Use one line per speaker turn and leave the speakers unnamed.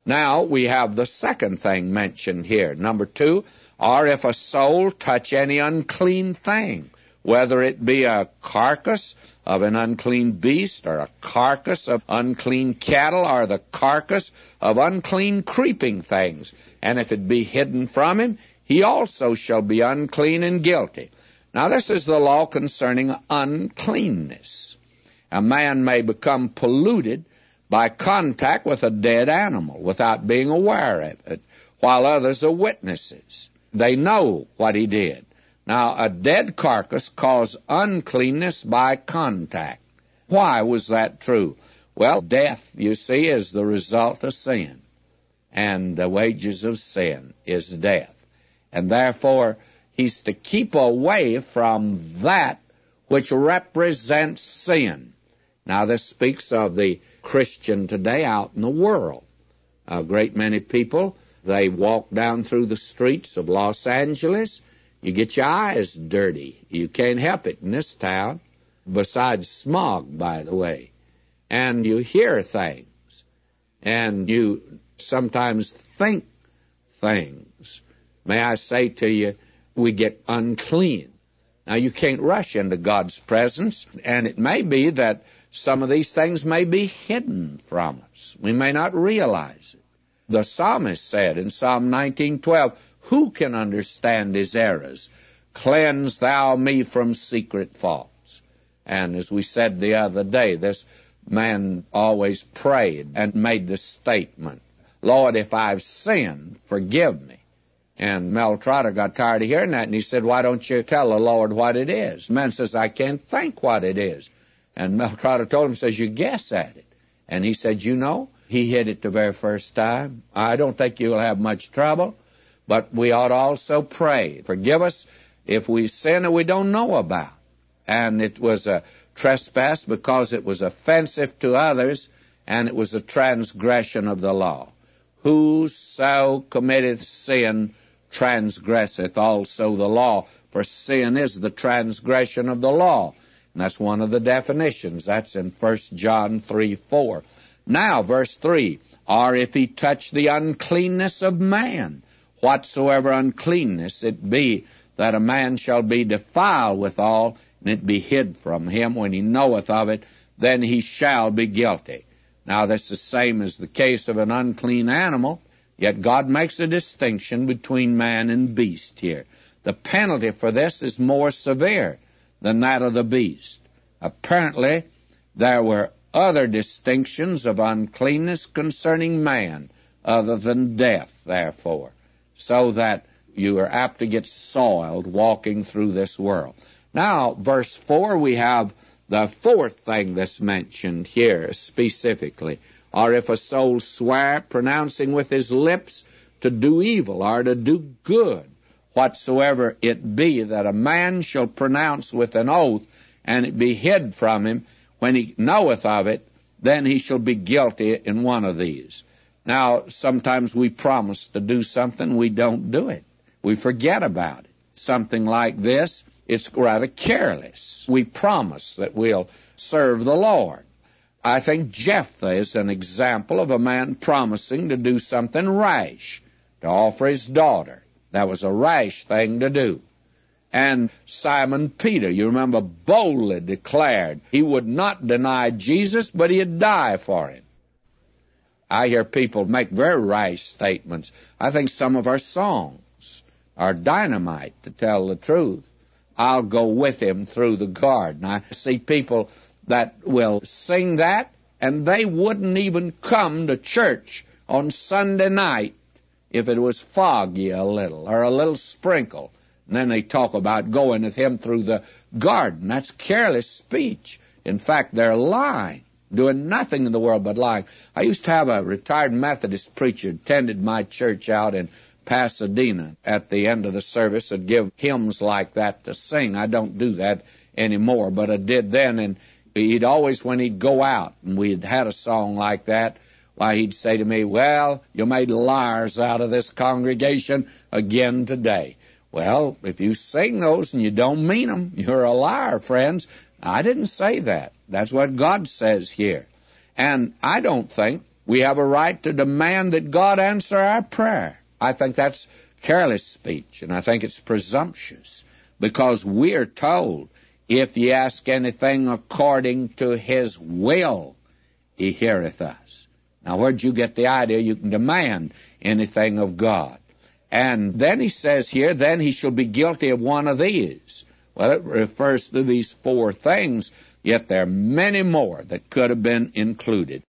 Now we have the second thing mentioned here. Number 2, or if a soul touch any unclean thing, whether it be a carcass of an unclean beast, or a carcass of unclean cattle, or the carcass of unclean creeping things, and if it be hidden from him, he also shall be unclean and guilty. Now this is the law concerning uncleanness. A man may become polluted by contact with a dead animal without being aware of it, while others are witnesses. They know what he did. Now, a dead carcass caused uncleanness by contact. Why was that true? Well, death, you see, is the result of sin, and the wages of sin is death. And therefore, he's to keep away from that which represents sin. Now, this speaks of the Christian today out in the world. A great many people, they walk down through the streets of Los Angeles. You get your eyes dirty. You can't help it in this town, besides smog, by the way. And you hear things, and you sometimes think things. May I say to you, we get unclean. Now, you can't rush into God's presence, and it may be that some of these things may be hidden from us. We may not realize it. The psalmist said in Psalm 19:12, "Who can understand his errors? Cleanse thou me from secret faults." And as we said the other day, this man always prayed and made the statement, "Lord, if I've sinned, forgive me." And Mel Trotter got tired of hearing that, and he said, "Why don't you tell the Lord what it is?" The man says, "I can't think what it is." And Mel Trotter told him, says, "You guess at it." And he said, "You know, he hit it the very first time. I don't think you'll have much trouble, but we ought also pray. Forgive us if we sin that we don't know about." And it was a trespass because it was offensive to others, and it was a transgression of the law. "Whoso committeth sin transgresseth also the law, for sin is the transgression of the law." And that's one of the definitions. That's in 1 John 3:4. Now, verse 3, "Or if he touch the uncleanness of man, whatsoever uncleanness it be, that a man shall be defiled withal, and it be hid from him when he knoweth of it, then he shall be guilty." Now, that's the same as the case of an unclean animal, yet God makes a distinction between man and beast here. The penalty for this is more severe than that of the beast. Apparently, there were other distinctions of uncleanness concerning man, other than death, therefore, so that you are apt to get soiled walking through this world. Now, verse 4, we have the fourth thing that's mentioned here specifically. "Or if a soul swear, pronouncing with his lips to do evil or to do good, whatsoever it be that a man shall pronounce with an oath, and it be hid from him, when he knoweth of it, then he shall be guilty in one of these." Now, sometimes we promise to do something, we don't do it. We forget about it. Something like this, it's rather careless. We promise that we'll serve the Lord. I think Jephthah is an example of a man promising to do something rash, to offer his daughter. That was a rash thing to do. And Simon Peter, you remember, boldly declared he would not deny Jesus, but he'd die for him. I hear people make very rash statements. I think some of our songs are dynamite, to tell the truth. "I'll go with him through the garden." I see people that will sing that, and they wouldn't even come to church on Sunday night if it was foggy a little, or a little sprinkle. And then they talk about going with him through the garden. That's careless speech. In fact, they're lying, doing nothing in the world but lying. I used to have a retired Methodist preacher attended my church out in Pasadena. At the end of the service, I'd give hymns like that to sing. I don't do that anymore, but I did then. And he'd always, when he'd go out and we'd had a song like that, why, he'd say to me, "Well, you made liars out of this congregation again today." Well, if you sing those and you don't mean them, you're a liar, friends. I didn't say that. That's what God says here. And I don't think we have a right to demand that God answer our prayer. I think that's careless speech, and I think it's presumptuous, because we are told, if ye ask anything according to his will, he heareth us. Now, where'd you get the idea you can demand anything of God? And then he says here, then he shall be guilty of one of these. Well, it refers to these four things, yet there are many more that could have been included.